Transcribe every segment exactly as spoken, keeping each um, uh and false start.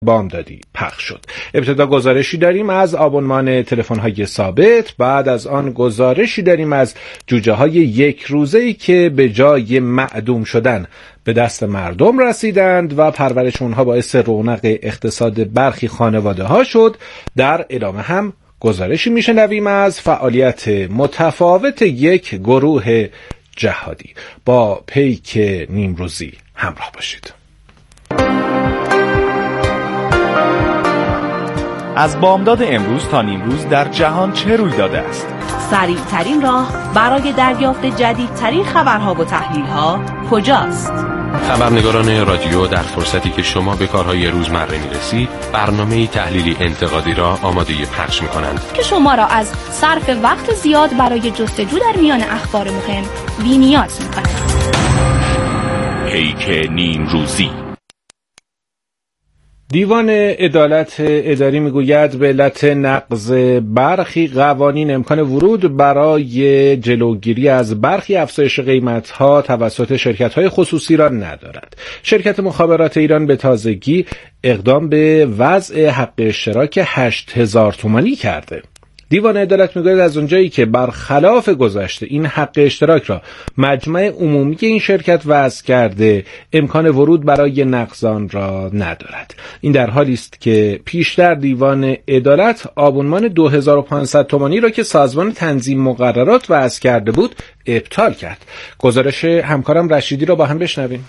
بامدادی پخش شد. ابتدا گزارشی داریم از آبونمان تلفن‌های ثابت، بعد از آن گزارشی داریم از جوجه‌های یک روزه‌ای که به جای معدوم شدن به دست مردم رسیدند و پرورش اونها باعث رونق اقتصاد برخی خانواده‌ها شد. در ادامه هم گزارشی میشنویم از فعالیت متفاوت یک گروه جهادی. با پیک نیمروزی همراه باشید. از بامداد امروز تا نیمروز در جهان چه روی داده است؟ سریع ترین راه برای دریافت جدیدترین خبرها و تحلیل‌ها کجاست؟ خبرنگاران رادیو در فرصتی که شما به کارهای روزمره می‌رسید، برنامه‌ای تحلیلی انتقادی را آماده پخش می‌کنند که شما را از صرف وقت زیاد برای جستجو در میان اخبار مهم بی‌نیاز می‌کند. پیک نیمروزی. دیوان عدالت اداری میگوید به علت نقض برخی قوانین امکان ورود برای جلوگیری از برخی افزایش قیمت‌ها توسط شرکت‌های خصوصی را ندارد. شرکت مخابرات ایران به تازگی اقدام به وضع حق اشتراک هشت هزار تومانی کرده. دیوان عدالت میگوید از اونجایی که برخلاف گذشته این حق اشتراک را مجمع عمومی این شرکت وضع کرده، امکان ورود برای نقض آن را ندارد. این در حالی است که پیشتر دیوان عدالت آبونمان دو هزار و پانصد تومانی را که سازمان تنظیم مقررات وضع کرده بود ابطال کرد. گزارش همکارم رشیدی را با هم بشنویم.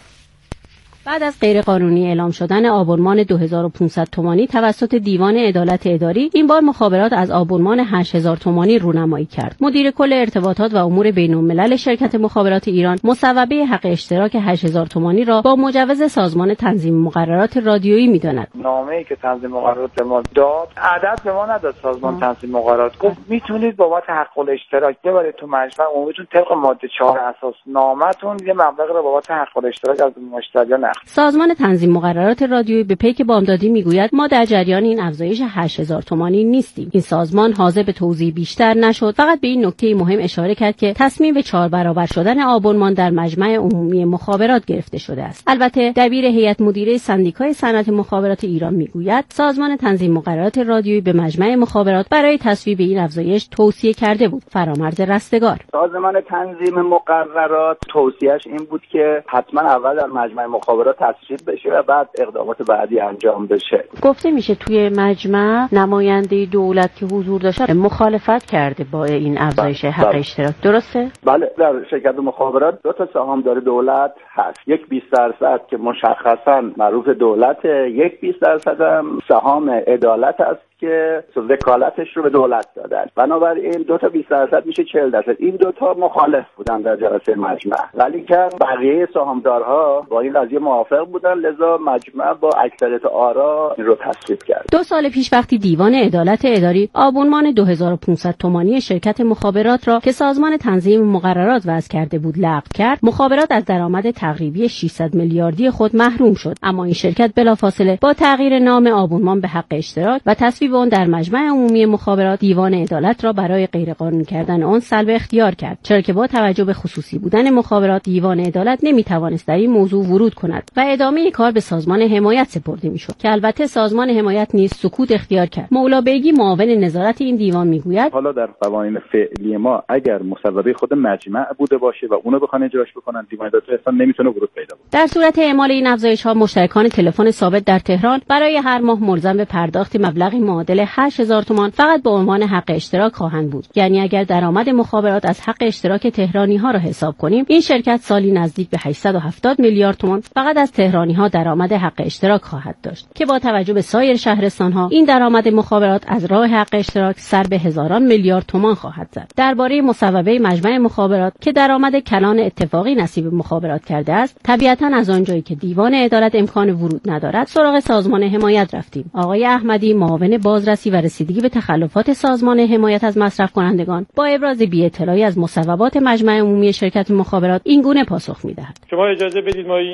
بعد از غیرقانونی اعلام شدن آبونمان دو هزار و پانصد تومانی توسط دیوان عدالت اداری، این بار مخابرات از آبونمان هشت هزار تومانی رونمایی کرد. مدیر کل ارتباطات و امور بین‌الملل شرکت مخابرات ایران مصوبه حق اشتراک هشت هزار تومانی را با مجوز سازمان تنظیم مقررات رادیویی می‌داند. نامه‌ای که تنظیم مقررات به ما داد، عدد به ما نداد. سازمان تنظیم مقررات گفت میتونید بابت حق الاشتراک ببرید تو مجمع عمومیتون طبق ماده چهار اساس نامه‌تون یه مبلغ را بابت حق الاشتراک از مشتریان. سازمان تنظیم مقررات رادیویی به پیک بامدادی میگوید ما در جریان این افزایش هشت هزار تومانی نیستیم. این سازمان حاضر به توضیح بیشتر نشد، فقط به این نکته مهم اشاره کرد که تصمیم به چهار برابر شدن آبونمان در مجمع عمومی مخابرات گرفته شده است. البته دبیر هیئت مدیره سندیکای صنعت مخابرات ایران میگوید سازمان تنظیم مقررات رادیویی به مجمع مخابرات برای تصویب این افزایش توصیه کرده بود. فرامرز رستگار: سازمان تنظیم مقررات توصیهش این بود که حتما اول در مجمع مخابرات تصویب بشه و بعد اقدامات بعدی انجام بشه. گفته میشه توی مجمع نماینده دولت که حضور داشت مخالفت کرده با این افزایش حق اشتراک، درسته؟ بله، در شرکت مخابرات دو تا سهامدار دولت هست. یک بیست درصد که مشخصاً معروف دولته، یک بیست درصد هم سهام عدالت است که وکالتش رو به دولت دادن. بنابراین دو تا بیست درصد میشه چهل درصد. این دو تا مخالف بودن در جلسه مجمع، ولی که بقیه سهامدارها با این قضیه موافق بودن، لذا مجمع با اکثریت آرا این رو تصویب کرد. دو سال پیش وقتی دیوان عدالت اداری آبونمان دو هزار و پانصد تومانی شرکت مخابرات را که سازمان تنظیم مقررات وضع کرده بود لغو کرد، مخابرات از درآمد تقریبی ششصد میلیاردی خود محروم شد. اما این شرکت بلافاصله با تغییر نام آبونمان به حق اشتراک و تصویب آن در مجمع عمومی مخابرات، دیوان عدالت را برای غیرقانونی کردن آن سلب اختیار کرد، چرا که با توجه به خصوصی بودن مخابرات دیوان عدالت نمیتوانست در این موضوع ورود کند و ادامه کار به سازمان حمایت سپرده میشد که البته سازمان حمایت نیز سکوت اختیار کرد. مولا بیگی معاون نظارت این دیوان میگوید حالا در قوانین فعلی ما اگر مصوبه خود مجمع بوده باشه و اونو بخوان اجراش بکنن، دیوان عدالت اصلا نمیتونه ورود پیدا کنه. در صورت اعمال این افزایش ها مشترکان تلفن ثابت در تهران برای هر ماه ملزم به پرداخت مبلغی معادل هشت هزار تومان فقط به عنوان حق اشتراک خواهند بود. یعنی اگر درآمد مخابرات از حق اشتراک تهرانی ها را حساب کنیم، این شرکت سالی نزدیک به هشتصد و هفتاد میلیارد تومان فقط از تهرانی ها درآمد حق اشتراک خواهد داشت که با توجه به سایر شهرستان ها این درآمد مخابرات از راه حق اشتراک سر به هزاران میلیارد تومان خواهد زد. درباره مصوبه مجمع مخابرات که درآمد کلان اتفاقی نصیب مخابرات کرده است، طبیعتاً از آنجایی که دیوان عدالت امکان ورود ندارد، سراغ سازمان حمایت رفتیم. آقای احمدی معاون بازرسی و رسیدگی به تخلفات سازمان حمایت از مصرف کنندگان با ابراز بی‌اطلاعی از مصوبات مجمع عمومی شرکت مخابرات این گونه پاسخ می‌دهد: شما اجازه بدید ما این یکی دو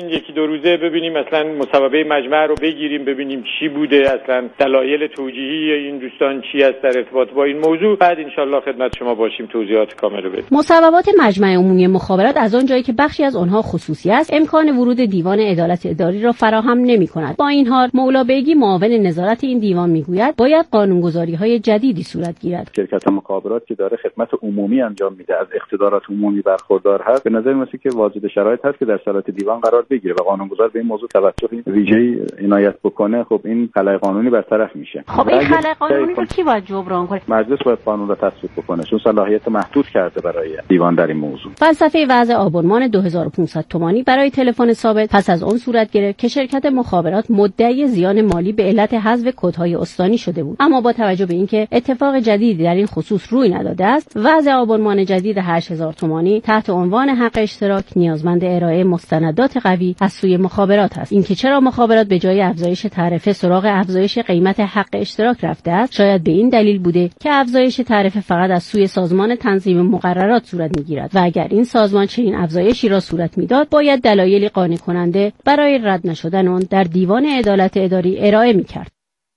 روزه ببینیم اصلا مصوبه مجمع رو بگیریم، ببینیم چی بوده، اصلا دلایل توجیهی این دوستان چی است در ارتباط با این موضوع. بعد ان شاءالله خدمت شما باشیم توضیحات کامل رو بدیم. مصوبات مجمع عمومی مخابرات از آن جایی که بخشی از آنها خصوصی است، امکان ورود دیوان عدالت اداری را فراهم نمی‌کند. با این حال مولا بیگی معاون نظارت این دیوان میگوید باید قانونگذاری‌های جدیدی صورت گیرد. شرکت مخابرات که داره خدمت عمومی انجام میده، از اقتدارات عمومی برخوردار هست، به نظر میاد که واجد شرایط هست که در صلاحیت دیوان قرار بگیره و قانونگذار به این موضوع توجه ویژه‌ای عنایت بکنه. خب این خلأ قانونی برطرف میشه. خب این خلأ قانونی رو کی باید جبران کنه؟ مجلس باید قانون را تصویب بکنه، چون صلاحیت محدود کرده برای دیوان در این موضوع. فلسفه وضع آبونمان دو هزار و پانصد تومانی برای تلفن ثابت پس از آن صورت گرفت که شرکت مخابرات مدعی زیان مالی به علت حذف کدهای استانی شده بود. اما با توجه به اینکه اتفاق جدیدی در این خصوص روی نداده است، وضع آبونمان جدید هشت هزار تومانی تحت عنوان حق اشتراک نیازمند ارائه مستندات قوی از سوی مخابرات است. اینکه چرا مخابرات به جای افزایش تعرفه سراغ افزایش قیمت حق اشتراک رفته است، شاید به این دلیل بوده که افزایش تعرفه فقط از سوی سازمان تنظیم مقررات صورت می‌گیرد و اگر این سازمان چنین افزایشی را صورت میداد، باید دلایلی قانع کننده برای رد نشدن آن در دیوان عدالت اداری ارائه می‌کرد.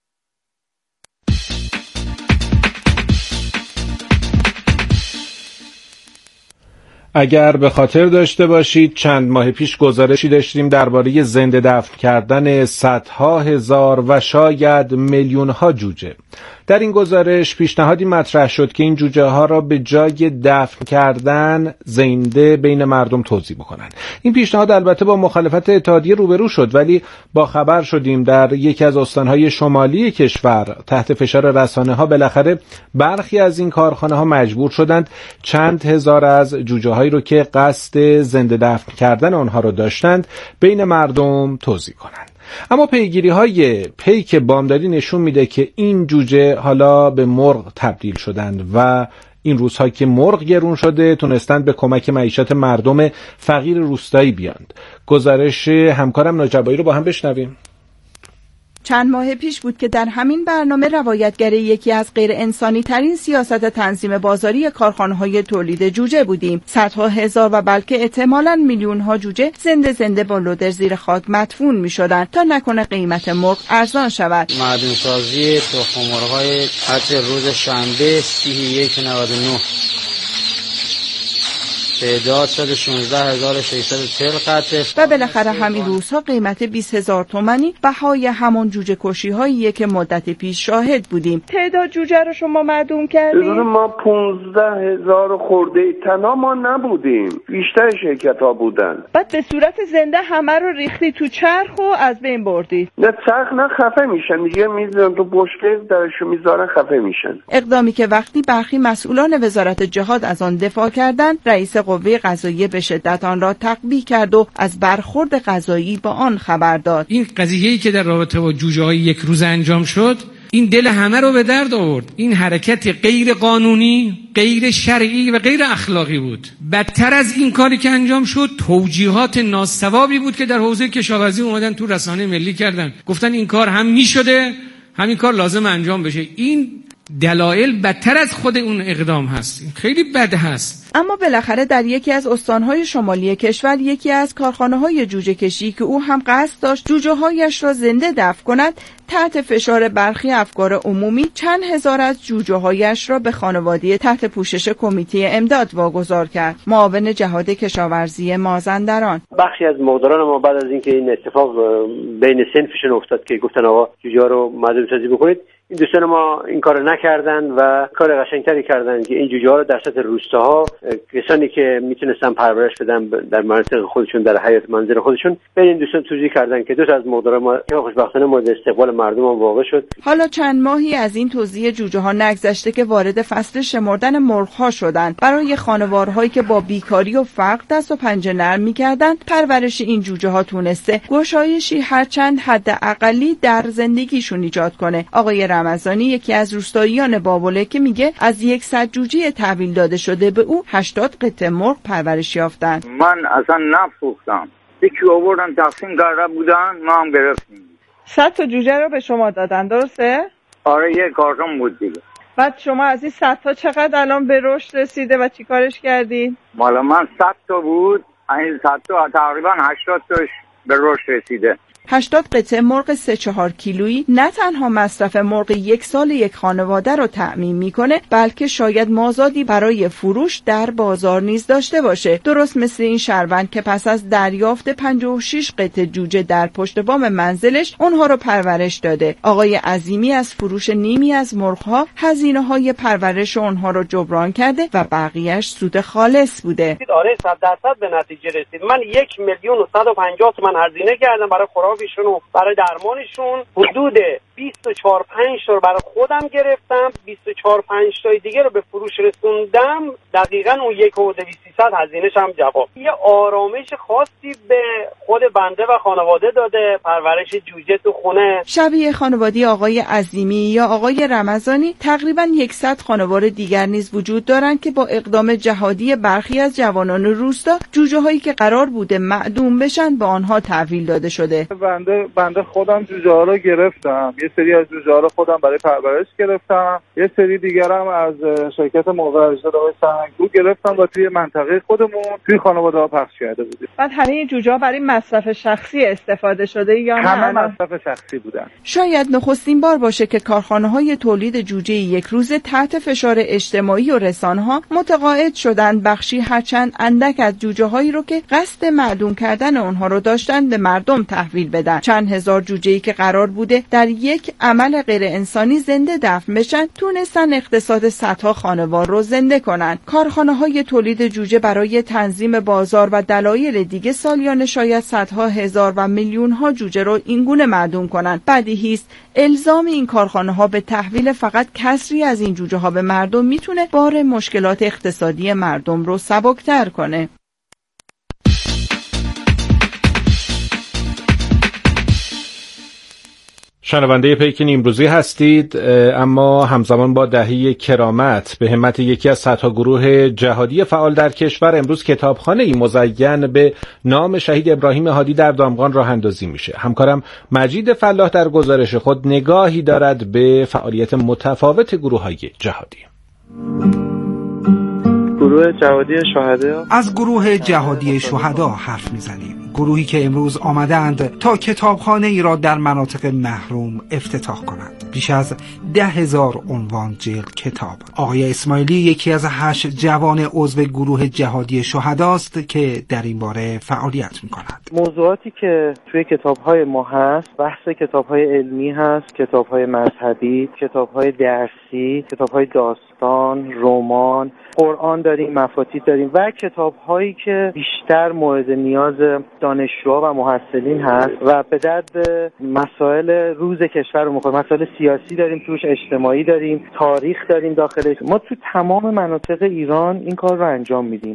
اگر به خاطر داشته باشید چند ماه پیش گزارشی داشتیم درباره زنده دفن کردن صدها هزار و شاید میلیون ها جوجه. در این گزارش پیشنهادی مطرح شد که این جوجه ها را به جای دفن کردن زنده بین مردم توزیع بکنن. این پیشنهاد البته با مخالفت اتحادیه روبرو شد، ولی با خبر شدیم در یکی از استانهای شمالی کشور تحت فشار رسانه ها بالاخره برخی از این کارخانه ها مجبور شدند چند هزار از جوجه هایی رو که قصد زنده دفن کردن آنها رو داشتند بین مردم توزیع کنند. اما پیگیری های پیک بامدادی نشون میده که این جوجه حالا به مرغ تبدیل شدند و این روزها که مرغ گرون شده تونستند به کمک معیشت مردم فقیر روستایی بیاند. گزارش همکارم ناجبایی رو با هم بشنویم. چند ماه پیش بود که در همین برنامه روایتگر یکی از غیر انسانی ترین سیاست تنظیم بازاری کارخانه‌های تولید جوجه بودیم. صدها هزار و بلکه احتمالاً میلیون ها جوجه زنده زنده با لودر زیر خاک مدفون می‌شدند تا نکنه قیمت مرغ ارزان شود. معدن‌سازی تخم مرغ‌های حتی روز شنبه سی و یک نود و نه تعداد صد و شانزده هزار و ششصد و چهل قطعه و بالاخره همین روزها قیمت بیست هزار تومانی بهای همون جوجه کشی هاییه که مدت پیش شاهد بودیم. تعداد جوجه رو شما معدوم کردیم؟ ما پونزده هزار خورده تنها ما نبودیم، بیشتر شرکت ها بودن. بعد به صورت زنده همه رو ریختی تو چرخ و از بین بردی؟ نه چرخ نه، خفه میشن دیگه، میذارن تو بشکه درشو میذارن خفه میشن. اقدامی که وقتی برخی مسئولان وزارت جهاد از آن دفاع کردند، رئیس قوه قضاییه به شدت آن را تقبیح کرد و از برخورد قضایی با آن خبر داد. این قضیه‌ای که در رابطه با جوجه‌های یک روز انجام شد، این دل همه رو به درد آورد. این حرکت غیر قانونی، غیر شرعی و غیر اخلاقی بود. بدتر از این کاری که انجام شد، توجیهات ناصوابی بود که در حوزه کشاورزی اومدن تو رسانه ملی کردن، گفتن این کار هم میشده، همین کار لازم انجام بشه. این دلایل بدتر از خود اون اقدام هست. خیلی بد هست. اما بالاخره در یکی از استانهای شمالی کشور یکی از کارخانه‌های جوجه کشی که او هم قصد داشت جوجه‌هایش را زنده دفن کند، تحت فشار برخی افکار عمومی چند هزار از جوجه‌هایش را به خانواده تحت پوشش کمیته امداد واگذار کرد. معاون جهاد کشاورزی مازندران: بخشی از مقداران ما بعد از اینکه این اتفاق بین صنفشون افتاد که گفتن آقا جوجه‌ها رو معدوم سازی بکنید، این دوستان ما این کارو نکردن و کار قشنگتری کردن که این جوجه‌ها رو در سطح روستاها کسانی که میتونستن پرورش بدن در مناطق خودشون در حیاط منزل خودشون بین این دوستان توزیع کردن که دو تا از مقدار ما که خوشبختانه مورد استقبال مردم هم واقع شد. حالا چند ماهی از این توزیع جوجه‌ها نگذشته که وارد فصل شمردن مرغ‌ها شدند. برای خانوارهایی که با بیکاری و فقر دست و پنجه نرم می‌کردند، پرورش این جوجه‌ها تونسته گشایشی هرچند حداقلی در زندگیشون ایجاد کنه. آقای رمضانی یکی از روستاییان بابله که میگه از صد جوجه تحویل داده شده به او هشتاد قطعه مرغ پرورش یافتن. من اصلا نفروختم، یکی آوردن تقسیم کرده بودن، ما هم گرفتیم. صد تا جوجه رو به شما دادن، درسته؟ آره، یک کارتون بود دیگه. بعد شما از این صد تا چقدر الان به رشد رسیده و چی کارش کردین؟ مالا من صد تا بود، این صد تا تقریبا هشتاد تاش به رشد رسیده. هشتاد قطعه مرغ سه چهار کیلویی نه تنها مصرف مرغ یک سال یک خانواده رو تأمین میکنه، بلکه شاید مازادی برای فروش در بازار نیز داشته باشه. درست مثل این شهروند که پس از دریافت پنجاه و شش قطعه جوجه در پشت بام منزلش اونها رو پرورش داده. آقای عظیمی از فروش نیمی از مرغ‌ها هزینه‌های پرورش اونها رو جبران کرده و بقیه‌اش سود خالص بوده. آره صد درصد به نتیجه رسید. من یک میلیون و صد و پنجاه تومان هزینه کردم برای خوراکشون و برای درمانشون. حدود بیست و چهار پنج تا رو برای خودم گرفتم، بیست و چهار پنج تا دیگه رو به فروش رسوندم. دقیقاً اون یک و دویست سیصد هزینه‌ش هم جواب. یه آرامش خاصی به خود بنده و خانواده داده پرورش جوجه تو خونه. شبیه خانواده آقای عظیمی یا آقای رمضانی تقریباً صد خانواده دیگر نیز وجود دارند که با اقدام جهادی برخی از جوانان روستا جوجه هایی که قرار بوده معدوم بشن به آنها تحویل داده شده. بنده بنده خودم جوجه ها رو گرفتم، یه سری از جوجه ها رو خودم برای پرورش گرفتم، یه سری دیگرم از شرکت مرغ اجداد آقای سهنگپور گرفتم و توی منطقه خودمون توی خانواده ها پخش کرده بودیم. بعد همه این جوجه ها برای مصرف شخصی استفاده شده یا نه؟ همه مصرف شخصی بودن. شاید نخستین بار باشه که کارخانه‌های تولید جوجه یک روزه تحت فشار اجتماعی و رسانه‌ها متقاعد شدن بخشی هرچند اندک از جوجه‌هایی رو که قصد معدوم کردن اونها رو داشتن به مردم تحویل بدن. چند هزار جوجه‌ای که قرار بوده در یک عمل غیر انسانی زنده دفن بشن تونستن اقتصاد صدها خانوار رو زنده کنن. کارخانه‌های تولید جوجه برای تنظیم بازار و دلایل دیگه سالیانه شاید صدها هزار و میلیون‌ها جوجه رو اینگونه معدوم کنن. بدیهی است الزام این کارخانه‌ها به تحویل فقط کسری از این جوجه‌ها به مردم میتونه بار مشکلات اقتصادی مردم رو سبک‌تر کنه. شنونده پیک نیمروزی هستید، اما همزمان با دهه کرامت به همت یکی از صدها گروه جهادی فعال در کشور امروز کتابخانه‌ای مزین به نام شهید ابراهیم هادی در دامغان راه اندازی میشه. همکارم مجید فلاح در گزارش خود نگاهی دارد به فعالیت متفاوت گروه‌های جهادی. گروه جهادی شهدا. از گروه جهادی شهدا حرف میزنیم. گروهی که امروز آمدند تا کتابخانه ای را در مناطق محروم افتتاح کنند. بیش از ده هزار عنوان جلد کتاب. آقای اسماعیلی یکی از هشت جوان عضو گروه جهادی شهداست که در این باره فعالیت می‌کند. موضوعاتی که توی کتاب‌های ما هست، بحث کتاب‌های علمی هست، کتاب‌های مذهبی، کتاب‌های درسی، کتاب‌های داستان، رمان، قرآن داریم، مفاتیح داریم و کتاب‌هایی که بیشتر مورد نیاز دانشجوها و محصلین هست و به درد مسائل روز کشور رو می‌خوره. مسائل سیاسی داریم توش، اجتماعی داریم، تاریخ داریم داخلش. ما تو تمام مناطق ایران این کار رو انجام میدیم.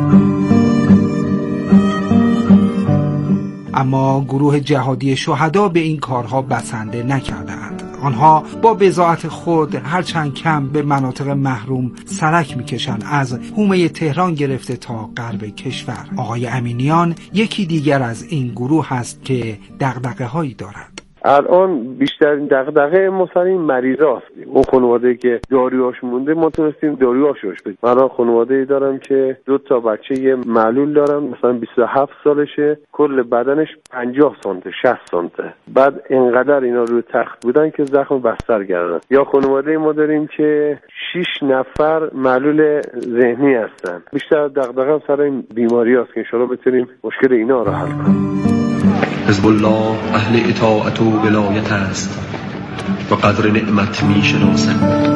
اما گروه جهادی شهدا به این کارها بسنده نکردند. آنها با بضاعت خود هرچند کم به مناطق محروم سرک میکشند، از حومه تهران گرفته تا غرب کشور. آقای امینیان یکی دیگر از این گروه هست که دغدغه هایی دارد. الان بیشترین دغدغه ما سر این مریضاست. اون خانواده‌ای که داروهاش مونده ما تونستیم داروهاشوش بدیم. من خانواده‌ای دارم که دو تا بچه یه معلول دارم، مثلا بیست و هفت سالشه، کل بدنش پنجاه سانته شصت سانته، بعد اینقدر اینا روی تخت بودن که زخم بستر کردن. یا خانواده ما داریم که شش نفر معلول ذهنی هستن. بیشتر دغدغه هم سر این بیماریاست که ان شاءالله بتونیم مشکل اینا رو حل کنیم. حزب الله اهل اطاعت و ولایت است و قدر نعمت می شناسد.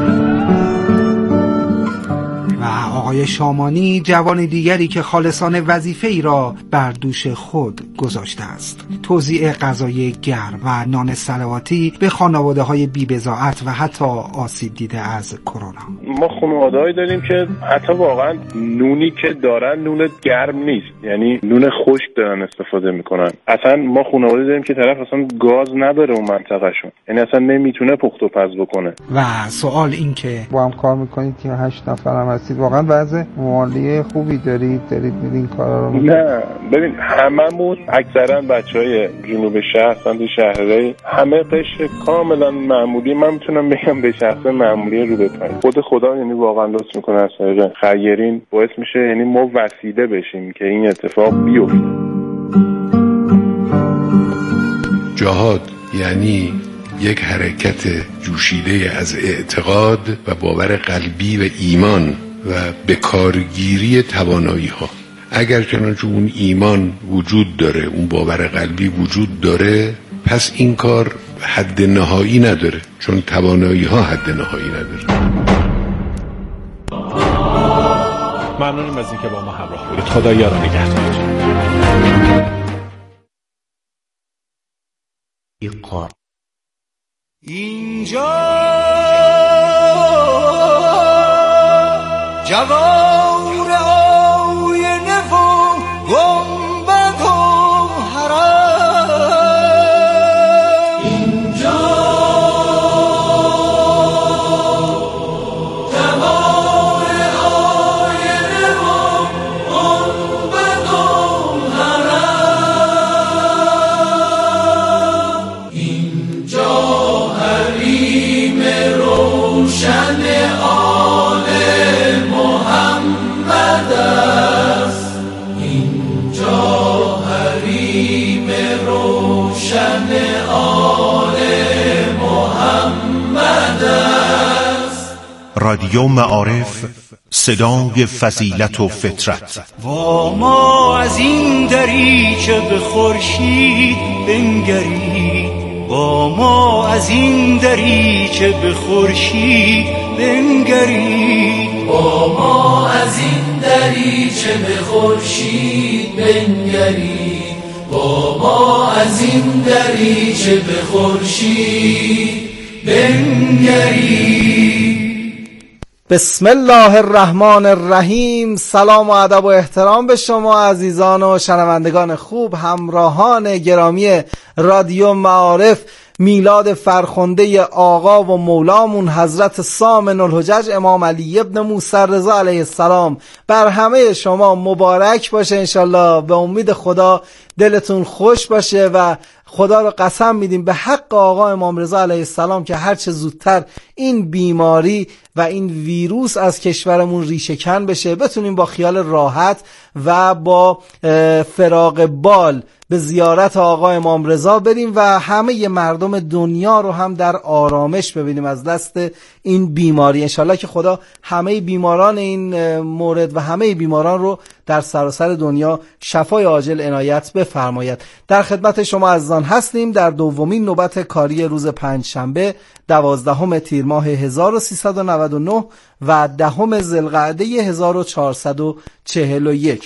و آقای شامانی جوان دیگری که خالصانه وظیفه ای را بر دوش خود گذاشته است. توزیع غذای گرم و نان صلواتی به خانواده های بی بضاعت و حتی آسیب دیده از کرونا. ما خانواده‌ای داریم که حتی واقعا نونی که دارن نون گرم نیست، یعنی نون خشک دارن استفاده میکنن. اصلا ما خانواده داریم که طرف اصلا گاز نداره اون منطقهشون، یعنی اصلا نمیتونه پخت و پز بکنه. و سوال این که با هم کار میکنید که هشت نفر هم هستید، واقعا وضع مالی خوبی دارید دارید میدین کارا رو؟ نه ببین، هممون اکثرا بچهای جنوب شهر هستن، شهرهای همه قشر کاملا معمولی. من میتونم بگم به شخص معمولی رو به پایین. خود خدا یعنی واقعا لطف میکنه از طریق خیرین باعث میشه یعنی ما وسیله بشیم که این اتفاق بیفته. جهاد یعنی یک حرکت جوشیده از اعتقاد و باور قلبی و ایمان و به کارگیری توانایی ها. اگر چنانچه اون ایمان وجود داره، اون باور قلبی وجود داره، پس این کار حد نهایی نداره، چون توانایی ها حد نهایی نداره. ممنونیم از اینکه با ما همراه بودید. خدا یار و نگهدارتون. اینجا جوار آینه و گنبد و حرم، اینجا جوار آینه و گنبد و حرم، اینجا حریم روشن آل محمد است، اینجا حریم روشن آل محمد است. رادیو معارف، صدای فضیلت و فطرت. با ما از این دریچه به خورشید بنگرید، با ما از این دریچه به خورشید بنگرید، با ما از این دریچه به خورشید بنگرید، با ما از این دریچه به خورشید بنگرید. بسم الله الرحمن الرحیم. سلام و ادب و احترام به شما عزیزان و شنوندگان خوب، همراهان گرامی رادیو معارف. میلاد فرخنده آقا و مولامون حضرت سامن الحجج امام علی ابن موسی رضا علیه السلام بر همه شما مبارک باشه انشالله. به امید خدا دلتون خوش باشه و خدا رو قسم میدیم به حق آقا امام رضا علیه السلام که هرچه زودتر این بیماری و این ویروس از کشورمون ریشه کن بشه، بتونیم با خیال راحت و با فراغ بال به زیارت آقا امام رضا بریم و همه مردم دنیا رو هم در آرامش ببینیم از دست این بیماری. انشالله که خدا همه بیماران این مورد و همه بیماران رو در سراسر دنیا شفای عاجل عنایت بفرماید. در خدمت شما عزیزان هستیم در دومین نوبت کاری روز پنجشنبه دوازدهم تیر ماه هزار و سیصد و نود و نه و دهم ذوالقعده هزار و چهارصد و چهل و یک.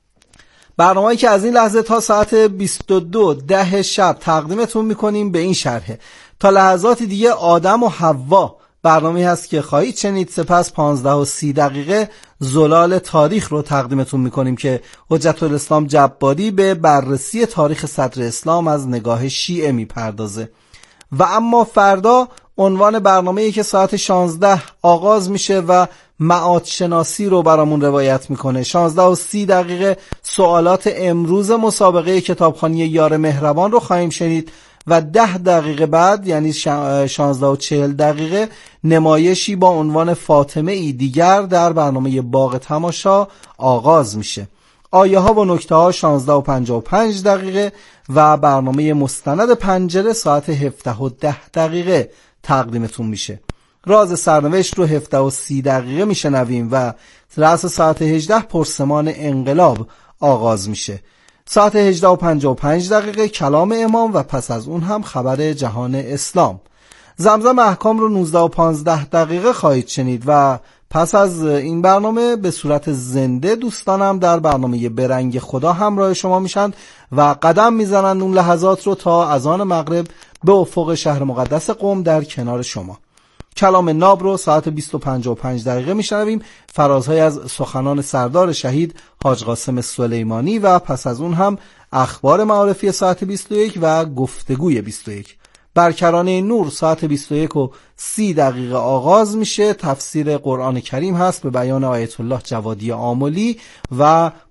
برنامه‌ای که از این لحظه تا ساعت بیست و دو ده شب تقدیمتون میکنیم به این شرحه. تا لحظات دیگه آدم و حوا برنامه‌ای هست که خواهید شنید. سپس پانزده و سی دقیقه زلال تاریخ رو تقدیمتون میکنیم که حجت الاسلام جباری به بررسی تاریخ صدر اسلام از نگاه شیعه میپردازه. و اما فردا عنوان برنامه‌ای که ساعت شانزده آغاز میشه و معاد شناسی رو برامون روایت میکنه. شانزده و سی دقیقه سوالات امروز مسابقه کتابخوانی یار مهربان رو خواهیم شنید و ده دقیقه بعد یعنی شانزده و چهل دقیقه نمایشی با عنوان فاطمه ای دیگر در برنامه باغ تماشا آغاز میشه. آیه ها و نکته ها شانزده و پنجاه و پنج دقیقه و برنامه مستند پنجره ساعت هفده و ده دقیقه تقدیمتون میشه. راز سرنوشت رو هفده و سی دقیقه میشنویم و رأس ساعت هجده پرسمان انقلاب آغاز میشه. ساعت هجده و پنجاه و پنج دقیقه کلام امام و پس از اون هم خبر جهان اسلام. زمزم احکام رو نوزده و پانزده دقیقه خواهید شنید و پس از این برنامه به صورت زنده دوستانم در برنامه برنگ خدا همراه شما میشن و قدم میزنند اون لحظات رو تا اذان مغرب به افق شهر مقدس قم در کنار شما. کلام ناب رو ساعت بیست و پنجاه و پنج دقیقه میشنویم، فرازهای از سخنان سردار شهید حاج قاسم سلیمانی و پس از اون هم اخبار معارفی ساعت بیست و یک و گفتگوی بیست و یک. برکرانه نور ساعت بیست و یک و سی دقیقه آغاز میشه. تفسیر قرآن کریم هست به بیان آیت الله جوادی آملی و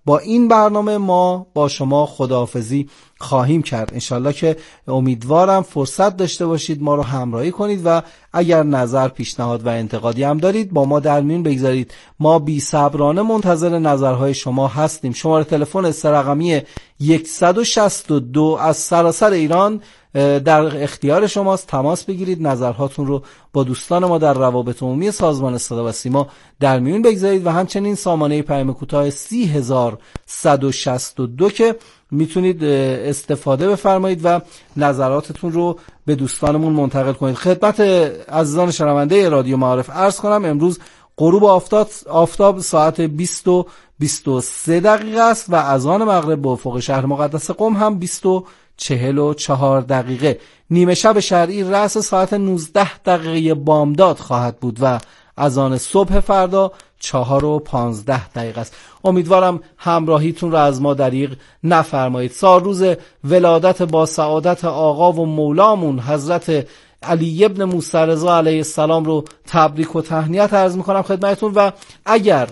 با این برنامه ما با شما خداحافظی خواهیم کرد. انشالله که امیدوارم فرصت داشته باشید ما رو همراهی کنید و اگر نظر، پیشنهاد و انتقادی هم دارید با ما در میون بگذارید. ما بی صبرانه منتظر نظرهای شما هستیم. شماره تلفن سه رقمی صد و شصت و دو از سراسر ایران در اختیار شماست. تماس بگیرید، نظرهاتون رو با دوستان ما در روابط عمومی سازمان صدا و سیما در میون بگذارید و همچنین سامانه پیام کوتاه سی هزار و صد و شصت و دو که میتونید استفاده بفرمایید و نظراتتون رو به دوستانمون منتقل کنید. خدمت عزیزان شنونده رادیو معارف عرض کنم امروز غروب آفتاب آفتاب ساعت بیست و بیست و سه دقیقه است و اذان مغرب به افق شهر مقدس قم هم بیست و چهل و چهار دقیقه. نیمه شب شرعی رأس ساعت نوزده دقیقه بامداد خواهد بود و اذان صبح فردا چهار و پانزده دقیقه است. امیدوارم همراهیتون رو از ما دریغ نفرمایید. سال روز ولادت با سعادت آقا و مولامون حضرت علی ابن موسی رضا علیه السلام رو تبریک و تهنیت عرض میکنم خدمتتون و اگر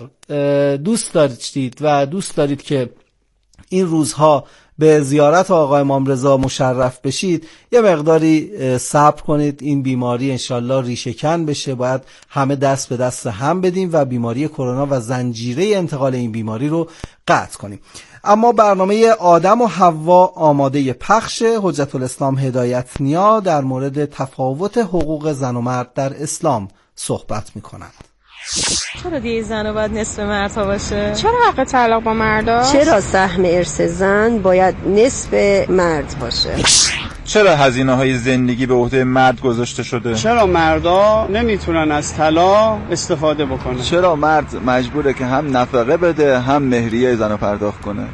دوست دارید و دوست دارید که این روزها به زیارت آقا امام رضا مشرف بشید یه مقداری صبر کنید. این بیماری انشالله ریشه‌کن بشه، باید همه دست به دست هم بدیم و بیماری کرونا و زنجیره انتقال این بیماری رو قطع کنیم. اما برنامه آدم و حوا آماده پخش. حجت الاسلام هدایت نیا در مورد تفاوت حقوق زن و مرد در اسلام صحبت می‌کنند. چرا دیگه زن باید نصف مردها باشه؟ چرا حق طلاق با مردا؟ چرا سهم ارث زن باید نصف مرد باشه؟ چرا هزینه های زندگی به عهده مرد گذاشته شده؟ چرا مردا نمیتونن از طلاق استفاده بکنن؟ چرا مرد مجبوره که هم نفقه بده هم مهریه زنو پرداخت کنه؟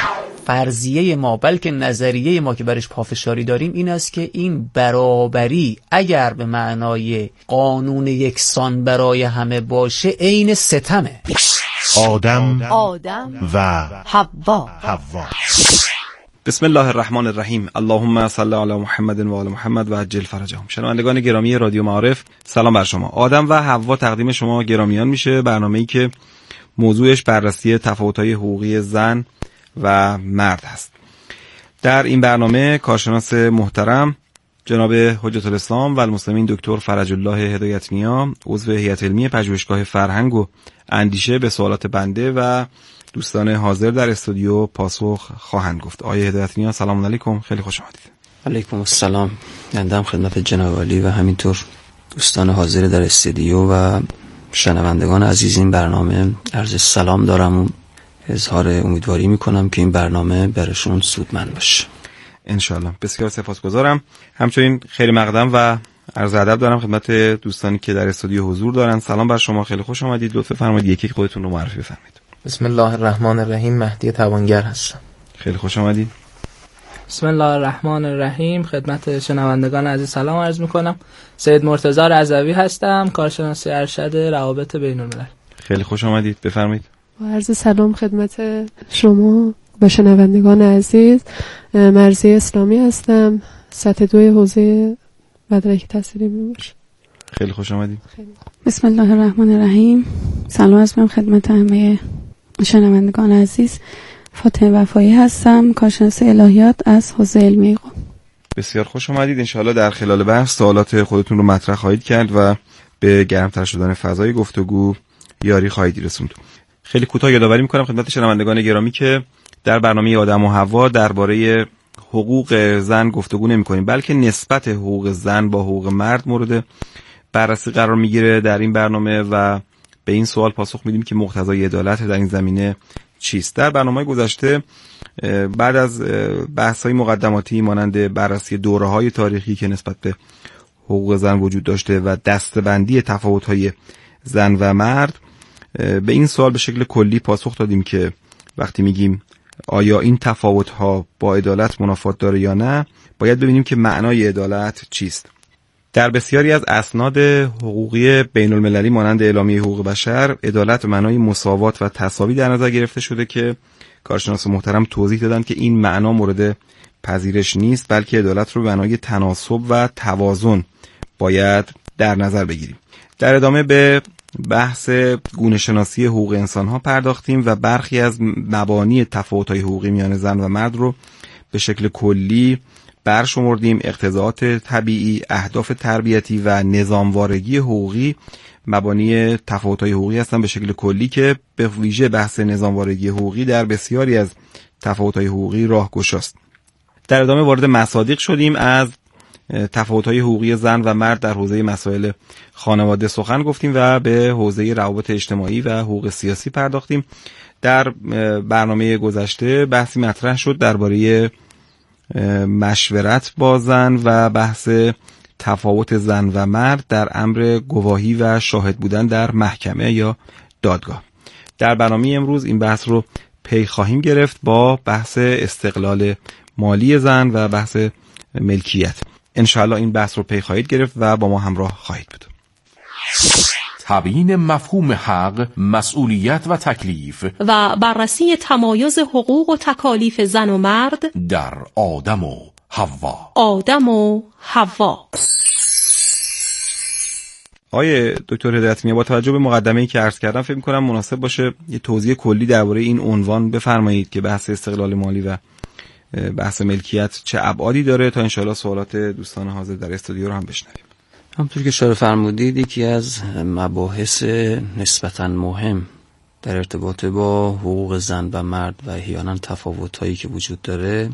فرضیه ما بلکه نظریه ما که برش پافشاری داریم این است که این برابری اگر به معنای قانون یکسان برای همه باشه عین ستمه. آدم آدم و حوا حوا. بسم الله الرحمن الرحیم. اللهم صل علی محمد و آل محمد و عجل فرجهم. شنوندگان گرامی رادیو معارف سلام بر شما. آدم و حوا تقدیم شما گرامیان میشه، برنامه‌ای که موضوعش بررسی تفاوت‌های حقوقی زن و مرد هست. در این برنامه کارشناس محترم جناب حجت الاسلام و المسلمین دکتر فرج الله هدایت نیا عضو هیئت علمی پژوهشگاه فرهنگ و اندیشه به سوالات بنده و دوستان حاضر در استودیو پاسخ خواهند گفت. آقای هدایت نیا سلام علیکم، خیلی خوش آمدید. علیکم السلام. بنده هم خدمت جناب عالی و همینطور دوستان حاضر در استودیو و شنوندگان عزیز این برنامه عرض سلام دارم و اظهار امیدواری میکنم که این برنامه برشون سودمند باشه انشالله. بسیار سپاسگزارم. همچنین خیلی مقدم و عرض ادب دارم خدمت دوستانی که در استودیو حضور دارن. سلام بر شما، خیلی خوش آمدید. لطفا فرمایید یکی خودتون رو معرفی بفرمایید. بسم الله الرحمن الرحیم. مهدی توانگر هستم. خیلی خوش آمدید. بسم الله الرحمن الرحیم. خدمت شنوندگان عزیز سلام عرض میکنم. سید مرتضی رضوی هستم، کارشناس ارشد روابط بین الملل. خیلی خوش آمدید، بفرمایید. با عرض سلام خدمت شما و شنوندگان عزیز. مرضیه اسلامی هستم، سطح دوی حوزه مدرک تحصیلی میباشه. خیلی خوش آمدید. بسم الله الرحمن الرحیم. سلام عرض می‌کنم خدمت همه شنوندگان عزیز. فاطمه وفایی هستم، کارشناس الهیات از حوزه علمی قم. بسیار خوش آمدید. انشاءالله در خلال بحث سوالات خودتون رو مطرح خواهید کرد و به گرمتر شدن فضای گفتگو یاری خواهید رسوند. خیلی کوتاه یادآوری می‌کنم خدمت شنوندگان گرامی که در برنامه آدم و حوا درباره حقوق زن گفتگو نمی‌کنیم، بلکه نسبت حقوق زن با حقوق مرد مورد بررسی قرار میگیره در این برنامه و به این سوال پاسخ میدیم که مقتضای عدالت در این زمینه چیست. در برنامه گذشته بعد از بحث‌های مقدماتی مانند بررسی دوره‌های تاریخی که نسبت به حقوق زن وجود داشته و دسته‌بندی تفاوت‌های زن و مرد، به این سوال به شکل کلی پاسخ دادیم که وقتی میگیم آیا این تفاوت‌ها با عدالت منافات داره یا نه، باید ببینیم که معنای عدالت چیست. در بسیاری از اسناد حقوقی بین المللی مانند اعلامیه حقوق بشر، عدالت به معنای مساوات و تساوی در نظر گرفته شده که کارشناس محترم توضیح دادن که این معنا مورد پذیرش نیست، بلکه عدالت رو به معنای تناسب و توازن باید در نظر بگیریم. در ادامه به بحث گونه شناسی حقوق انسان ها پرداختیم و برخی از مبانی تفاوت های حقوقی میان زن و مرد رو به شکل کلی برشمردیم. اقتضاعات طبیعی، اهداف تربیتی و نظاموارگی حقوقی مبانی تفاوت های حقوقی هستن به شکل کلی که به ویژه بحث نظاموارگی حقوقی در بسیاری از تفاوت های حقوقی راهگشاست. در ادامه وارد مصادیق شدیم. از تفاوت‌های حقوقی زن و مرد در حوزه مسائل خانواده سخن گفتیم و به حوزه روابط اجتماعی و حقوق سیاسی پرداختیم. در برنامه گذشته بحثی مطرح شد درباره مشورت با زن و بحث تفاوت زن و مرد در امر گواهی و شاهد بودن در محکمه یا دادگاه. در برنامه امروز این بحث رو پی خواهیم گرفت با بحث استقلال مالی زن و بحث ملکیت. انشاءالله این بحث رو پی خواهید گرفت و با ما همراه خواهید بود. تبیین مفهوم حق، مسئولیت و تکلیف و بررسی تمایز حقوق و تکالیف زن و مرد در آدم و حوا. آدم و حوا. آیه دکتر هدایت میاں، با توجه به مقدمه‌ای که عرض کردم فکر می‌کنم مناسب باشه یه توضیح کلی درباره این عنوان بفرمایید که بحث استقلال مالی و بحث ملکیت چه ابعادی داره تا انشاءالله سوالات دوستان حاضر در استودیو رو هم بشنویم. همونطور که اشاره فرمودید یکی از مباحث نسبتاً مهم در ارتباط با حقوق زن و مرد و احیانا تفاوت‌هایی که وجود داره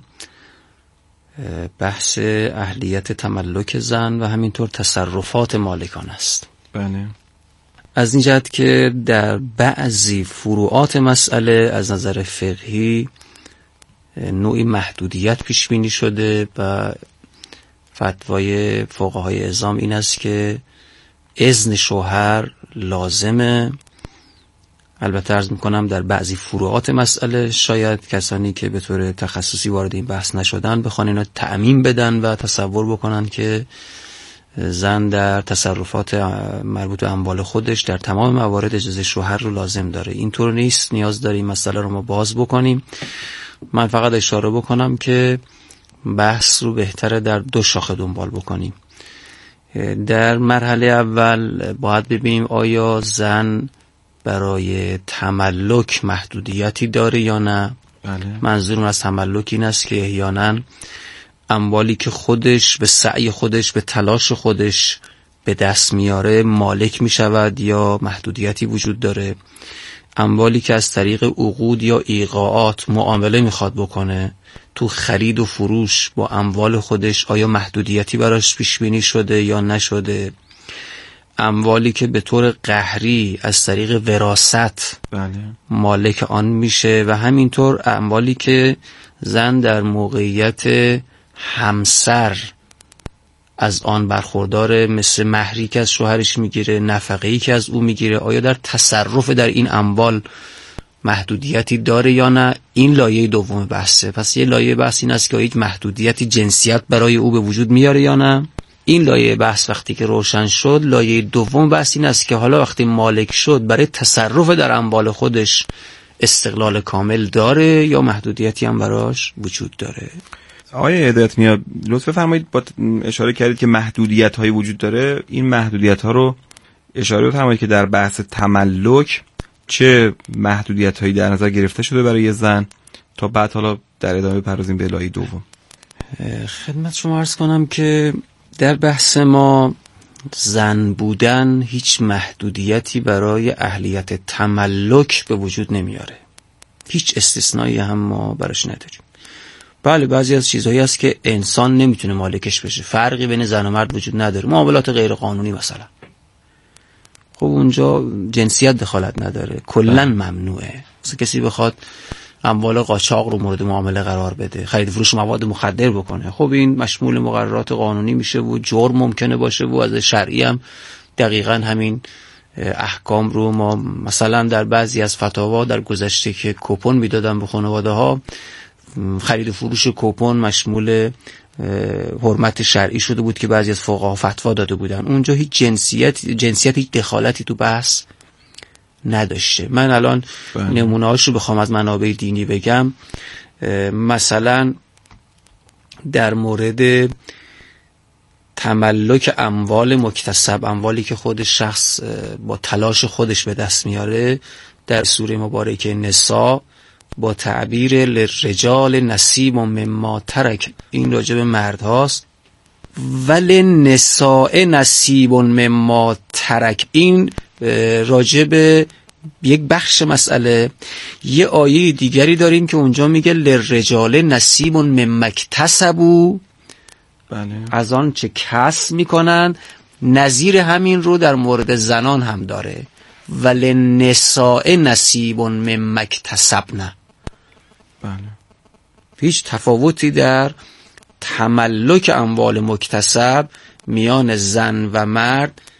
بحث اهلیت تملک زن و همینطور تصرفات مالکان است. بله. از این جهت که در بعضی فروعات مسئله از نظر فقهی نوعی محدودیت پیش بینی شده و فتوای فقهای اعظام این است که اذن شوهر لازمه. البته عرض میکنم در بعضی فروعات مسئله شاید کسانی که به طور تخصصی وارد این بحث نشدن بخوان اینا تعمیم بدن و تصور بکنن که زن در تصرفات مربوط به اموال خودش در تمام موارد اجازه شوهر رو لازم داره. اینطور نیست، نیاز داریم مسئله رو ما باز بکنیم. من فقط اشاره بکنم که بحث رو بهتره در دو شاخه دنبال بکنیم. در مرحله اول باید ببینیم آیا زن برای تملک محدودیتی داره یا نه. بله. منظورم از تملک این است که احیانا اموالی که خودش به سعی خودش به تلاش خودش به دست میاره مالک میشود یا محدودیتی وجود داره. اموالی که از طریق عقود یا ایقاعات معامله میخواد بکنه تو خرید و فروش با اموال خودش آیا محدودیتی براش پیش بینی شده یا نشده. اموالی که به طور قهری از طریق وراثت بله. مالک آن میشه و همینطور اموالی که زن در موقعیت همسر از آن برخورداره، مثل مهری که از شوهرش میگیره، نفقه‌ای که از او میگیره، آیا در تصرف در این اموال محدودیتی داره یا نه. این لایه دوم بحثه. پس یه لایه بحث این است که هیچ محدودیتی جنسیت برای او به وجود میاره یا نه. این لایه بحث وقتی که روشن شد، لایه دوم بحث این است که حالا وقتی مالک شد برای تصرف در اموال خودش استقلال کامل داره یا محدودیتی هم براش وجود داره. آقای هدایت میاں، لطف فرمایید، با اشاره کردید که محدودیت هایی وجود داره. این محدودیت ها رو اشاره بفرمایید که در بحث تملک چه محدودیت هایی در نظر گرفته شده برای زن تا بعد حالا در ادامه بپردازیم به لایه دوم. خدمت شما عرض کنم که در بحث ما زن بودن هیچ محدودیتی برای اهلیت تملک به وجود نمیاره. هیچ استثنایی هم ما براش نداریم. بله بعضی از چیزهایی هست که انسان نمیتونه مالکش بشه، فرقی بین زن و مرد وجود نداره. معاملات غیر قانونی مثلا، خب اونجا جنسیت دخالت نداره، کلا ممنوعه. مثلا کسی بخواد اموال قاچاق رو مورد معامله قرار بده، خرید فروش مواد مخدر بکنه، خب این مشمول مقررات قانونی میشه و جرم ممکنه باشه و از شرعی هم دقیقاً همین احکام رو ما مثلا در بعضی از فتاوا در گذشته که کوپن میدادن به خانواده ها، خرید و فروش کوپن مشمول حرمت شرعی شده بود که بعضی از فقها فتوا داده بودن. اونجا هیچ جنسیت جنسیت هیچ دخالتی تو بحث نداشته. من الان نمونه‌هاش رو بخوام از منابع دینی بگم، مثلا در مورد تملک اموال مکتسب، اموالی که خود شخص با تلاش خودش به دست میاره، در سوره مبارکه نساء با تعبیر للرجال نصیب مما ترک، این راجع به مرد هاست، ولی نساء نصیب مما ترک این راجع به یک بخش مسئله. یه آیه دیگری داریم که اونجا میگه للرجال نصیب مما اکتسبوا، بله، از آن چه کسب میکنن. نظیر همین رو در مورد زنان هم داره، ولی نساء نصیب مما اکتسبن. بله، هیچ تفاوتی در تملک اموال مکتسب میان زن و مرد